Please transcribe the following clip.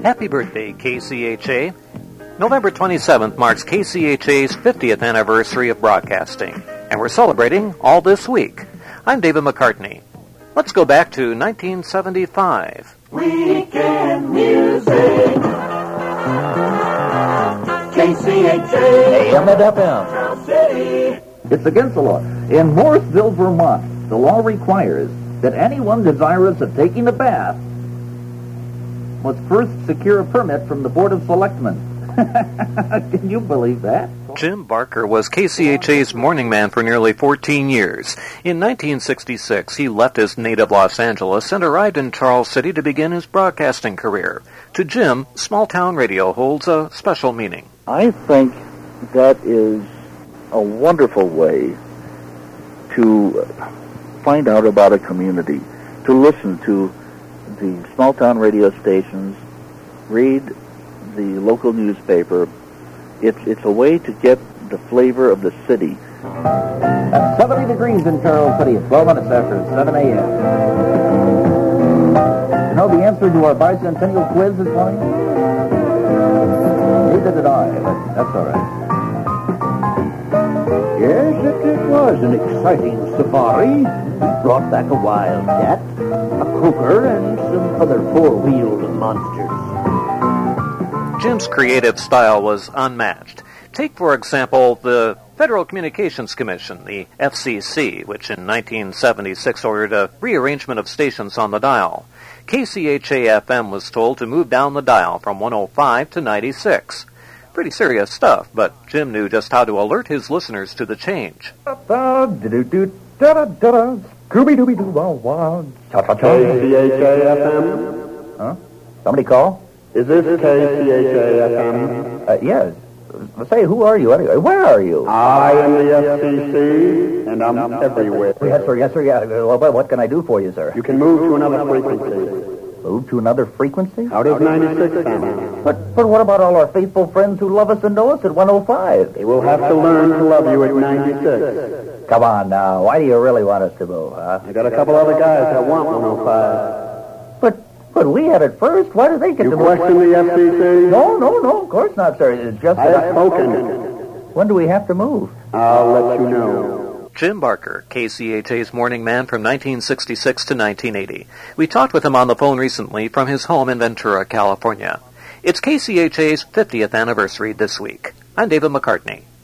Happy birthday, KCHA. November 27th marks KCHA's 50th anniversary of broadcasting, and we're celebrating all this week. I'm David McCartney. Let's go back to 1975. Weekend music. KCHA. AM and FM. Charles City. It's against the law. In Morrisville, Vermont, the law requires that anyone desirous of taking a bath must first secure a permit from the Board of Selectmen. Can you believe that? Jim Barker was KCHA's morning man for nearly 14 years. In 1966, he left his native Los Angeles and arrived in Charles City to begin his broadcasting career. To Jim, small-town radio holds a special meaning. I think that is a wonderful way to find out about a community, to listen to the small-town radio stations, read the local newspaper. It's a way to get the flavor of the city. At 70 degrees in Charles City, 12 minutes after 7 a.m. You know the answer to our bicentennial quiz this morning? Neither did I, but that's all right. Yes, it was an exciting safari. We brought back a wildcat, a cougar, and some other four-wheeled monsters. Jim's creative style was unmatched. Take, for example, the Federal Communications Commission, the FCC, which in 1976 ordered a rearrangement of stations on the dial. KCHA-FM was told to move down the dial from 105 to 96. Pretty serious stuff, but Jim knew just how to alert his listeners to the change. Scooby-Dooby-Doo-Wow-Wow. KCHA-FM? Huh? Somebody call? Is this KCHA-FM? Yes. Say, who are you anyway? Where are you? I am the FCC, and I'm everywhere. Yes, sir, yeah. Well, what can I do for you, sir? You can move to another frequency. Move to another frequency? How does 96 sound? But what about all our faithful friends who love us and know us at 105? They will have to learn to love you at 96. Come on now. Why do you really want us to move, huh? I got a couple other guys that want 105. But we had it first. Why do they get to You move? question the FCC? No, of course not, sir. It's just I that have spoken. When do we have to move? I'll let you know. Jim Barker, KCHA's morning man from 1966 to 1980. We talked with him on the phone recently from his home in Ventura, California. It's KCHA's 50th anniversary this week. I'm David McCartney.